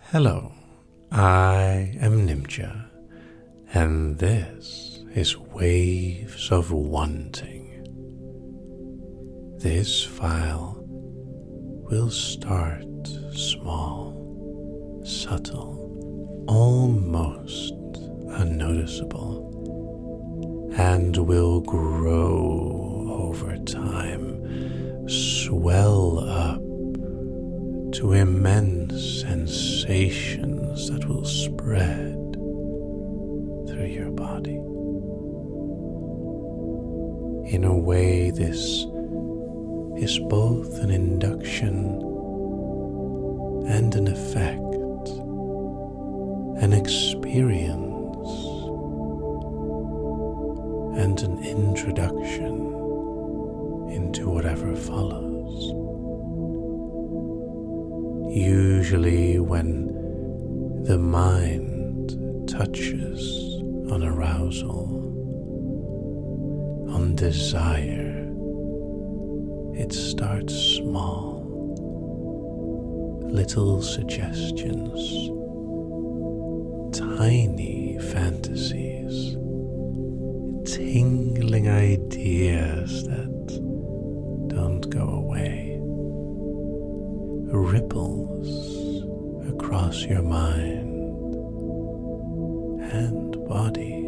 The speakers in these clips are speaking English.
Hello, I am Nimcha, and this is Waves of Wanting. This file will start small, subtle, almost unnoticeable, and will grow over time, swell up to immense sensations that will spread through your body. In a way, this is both an induction and an effect, an experience and an introduction into whatever follows. Usually when the mind touches on arousal, on desire, it starts small, little suggestions, tiny fantasies, tingling ideas that don't go away. Ripples across your mind and body.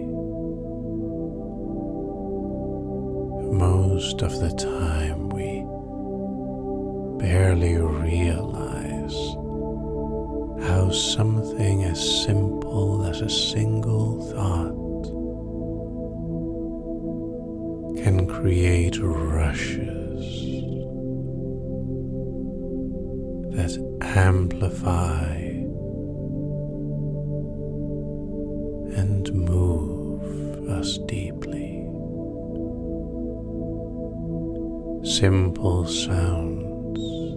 Most of the time we barely realize how something as simple as a single thought can create rushes that amplify and move us deeply. Simple sounds,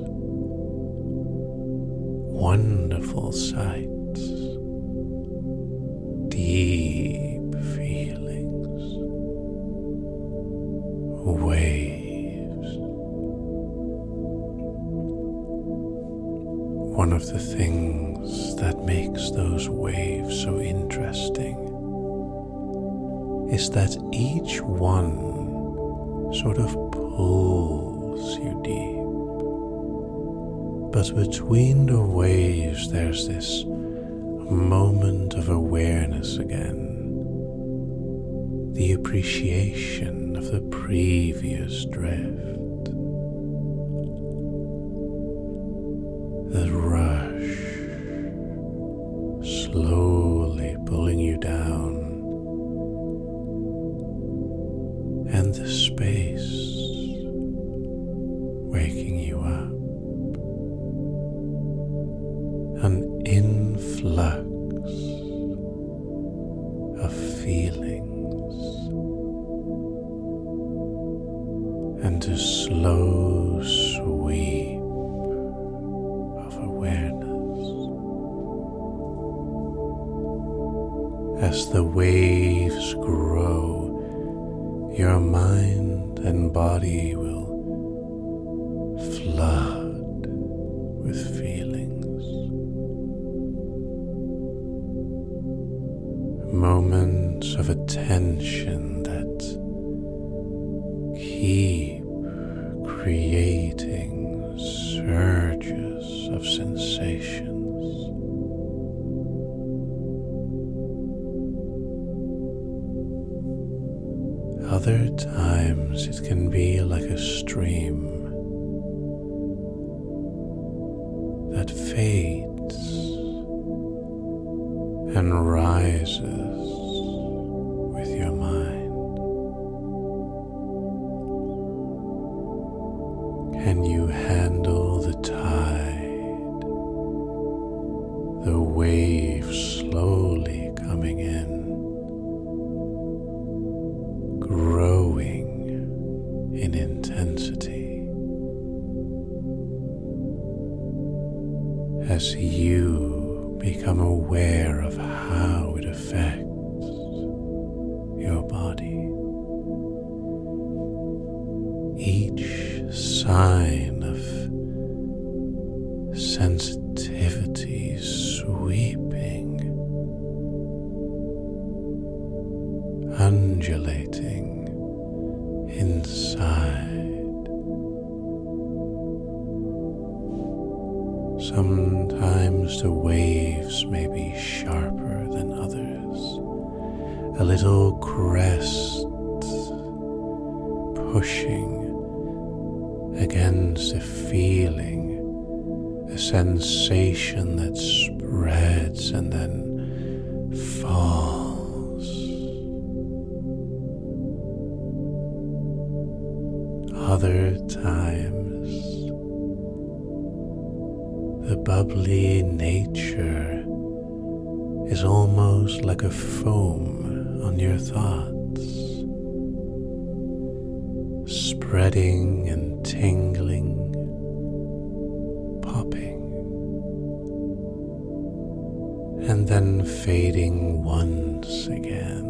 wonderful sights, deep feelings, waves. One of the things that makes those waves so interesting is that each one sort of pulls you deep. But between the waves there's this moment of awareness again, the appreciation of the previous drift. The rush, slowly pulling you down, and the space waking you up. An influx of feelings, and a slow sweep awareness. As the waves grow, your mind and body will flood with feelings. Moments of attention that keep creating surges of sensations. Other times it can be like a stream that fades and rises with your mind. Can you handle the tide, the waves slowly coming in, growing in intensity as you become aware of how it affects your body? Each sign of sensitivity sweeps Sometimes the waves may be sharper than others, a little crest pushing against a feeling, a sensation that spreads and then falls. Other times, the bubbly nature is almost like a foam on your thoughts, spreading and tingling, popping, and then fading once again.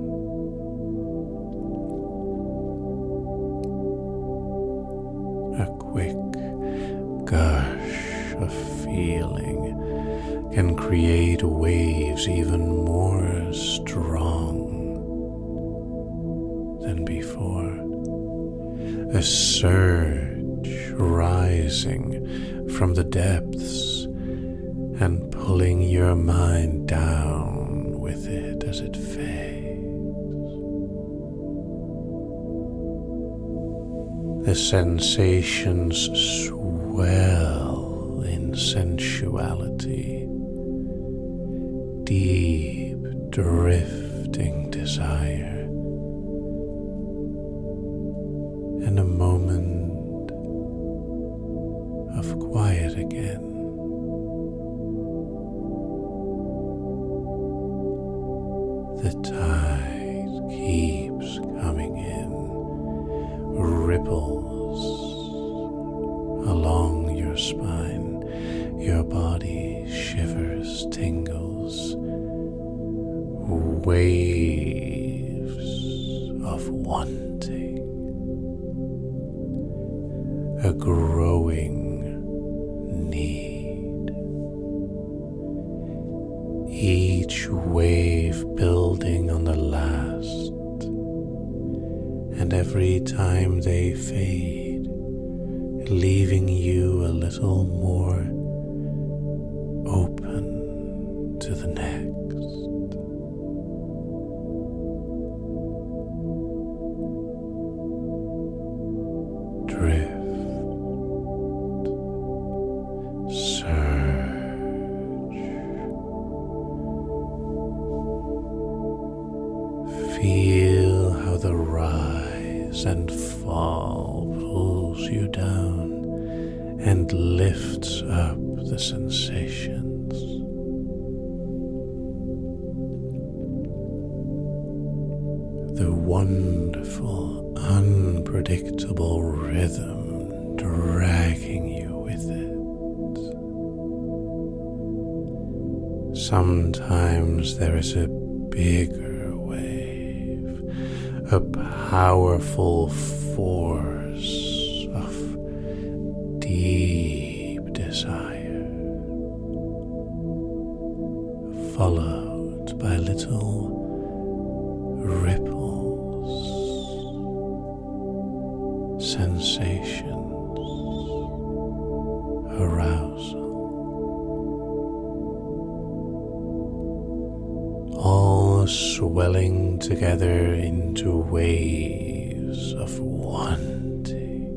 A quick gush of feeling can create waves even more strong than before. A surge rising from the depths and pulling your mind down with it as it fades. The sensations swell in sensuality, deep drifting desire, and a moment of quiet again. The tide keeps coming in, ripples along your spine, your body shivers, tingles, waves of wanting, a growing need, each wave building on the last, and every time they fade, leaving you a little more open to the next. Drift, surge, feel how the rise and fall pulls you down and lifts up the sensations. The wonderful, unpredictable rhythm dragging you with it. Sometimes there is a bigger wave, a powerful force of deep desire, followed by little ripples, sensations, arousal, all swelling together into waves of wanting,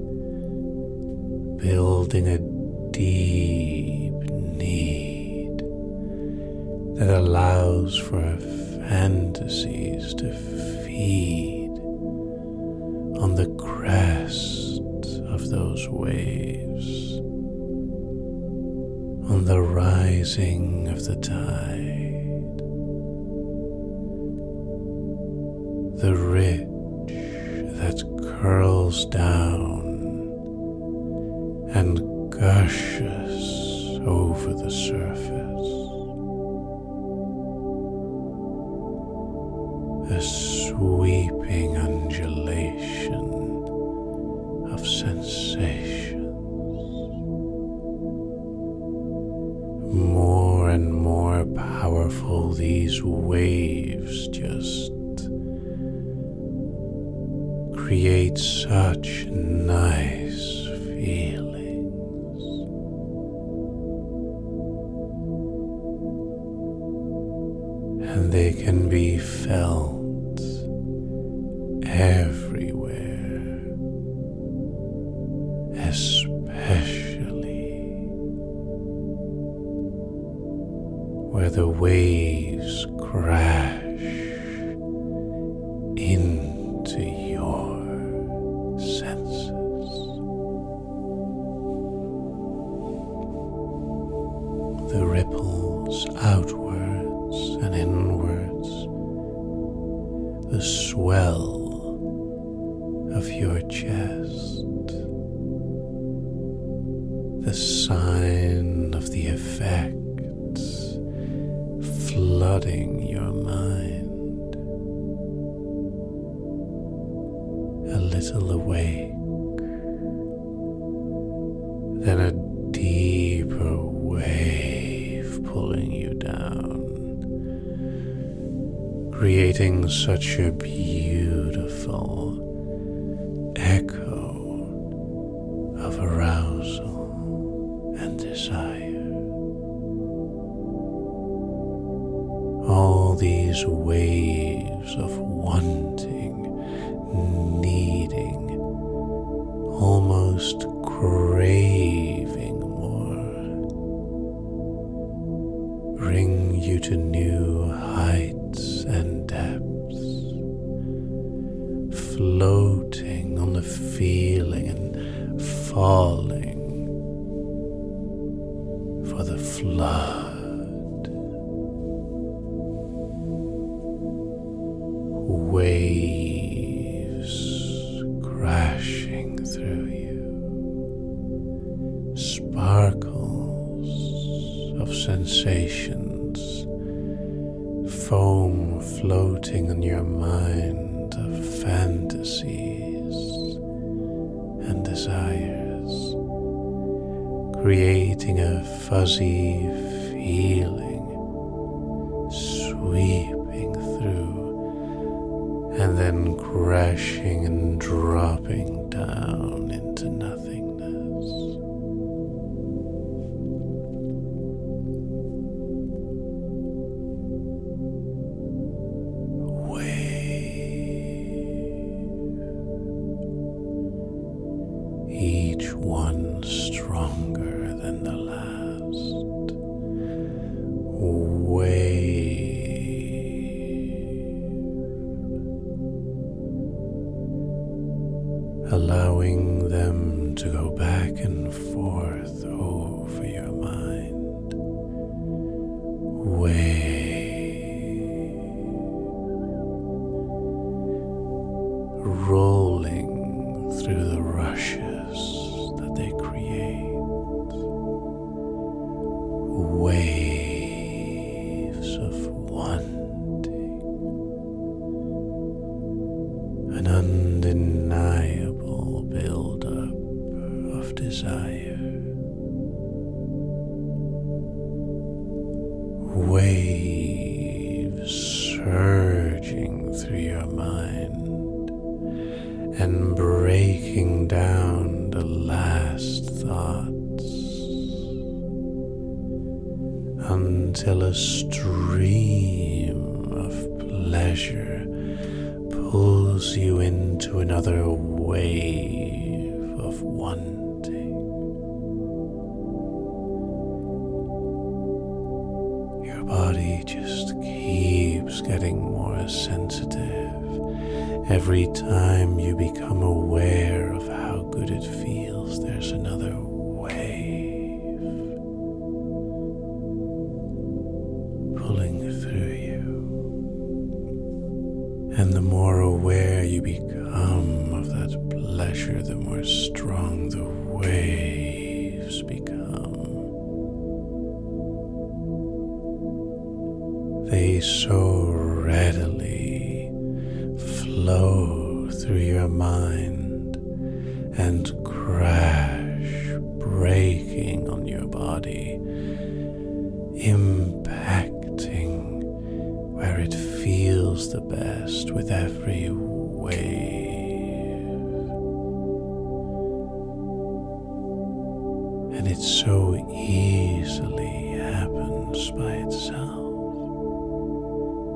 building a deep need that allows for fantasies to feed on the crest of those waves, on the rising of the tide, the ridge that curls down and gushes over the surface. A sweeping undulation of sensations. More and more powerful, these waves just create such nice feelings. and they can be felt everywhere, especially where the waves crash into your senses. The ripples outwards and inwards, the swell of your chest, the sign of the effects flooding your mind, a little awake, then a deeper wave pulling you down, creating such a beautiful echo of arousal and desire. All these waves of wanting, needing, almost craving more, bring you to new heights and depths, floating on the feeling and falling for the flood. Waves crashing through you, sparkles of sensations, foam floating on your mind of fantasies and desires, creating a fuzzy feeling sweeping through and then crashing and dropping down into nothingness. Wave, each one stronger than the last. Wave, allowing them to go back and forth over your mind. Wave, rolling through the rushes that they create. Waves of wanting, an undeniable build-up of desire. Waves surging through your mind and breaking down the last thoughts until a stream of pleasure pulls you into another wave of wanting. Your body just keeps getting more sensitive every time you become aware of how good it feels. There's another wave pulling through you. And the more aware you become of that pleasure, the more strong the waves become. They so readily flow through your mind and crash, breaking on your body, impacting where it feels the best with every wave. And it so easily happens by itself.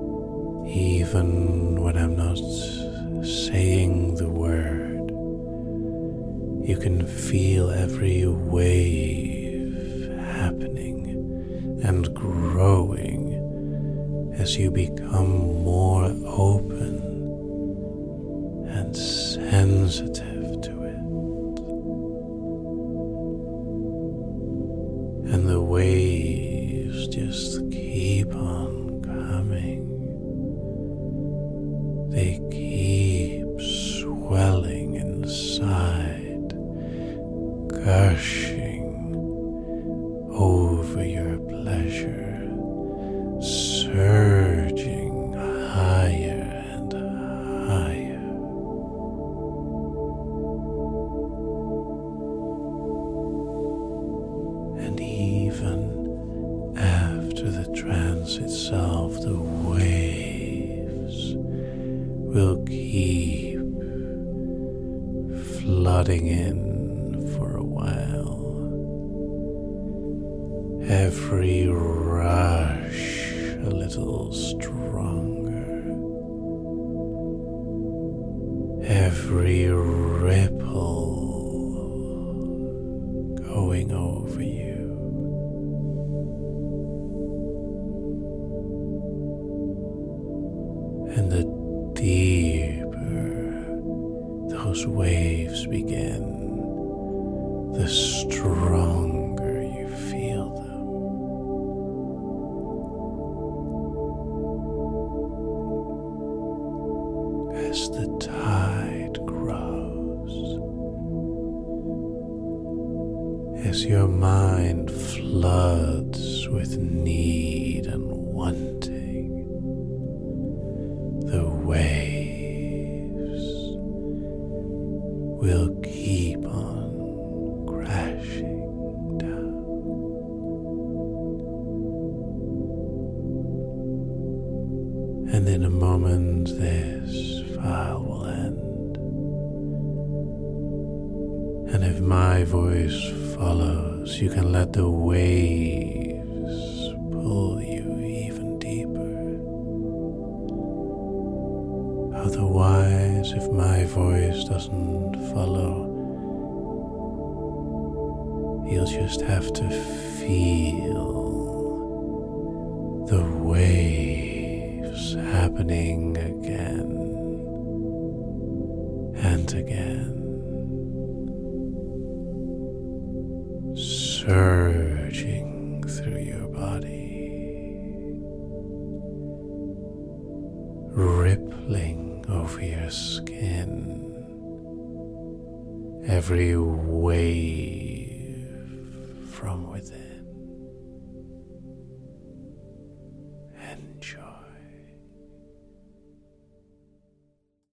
Even when I'm not saying the word, you can feel every wave happening and growing as you become more open and sensitive to it. And the waves just keep on coming. They keep swelling inside, gushing over your pleasure, surging higher and higher. And even after the trance itself, the waves will keep flooding in for a while. Every rush a little stronger, every ripple going over you. And the deeper those waves begin, the stronger you feel them. As the tide grows, as your mind floods with need and wanting, the waves will keep on crashing down. And in a moment this file will end. And if my voice follows, you can let the waves pull you even deeper. Otherwise, if my voice doesn't follow, you'll just have to feel the waves happening again and again, surging through your body, rippling over your skin, every wave from within.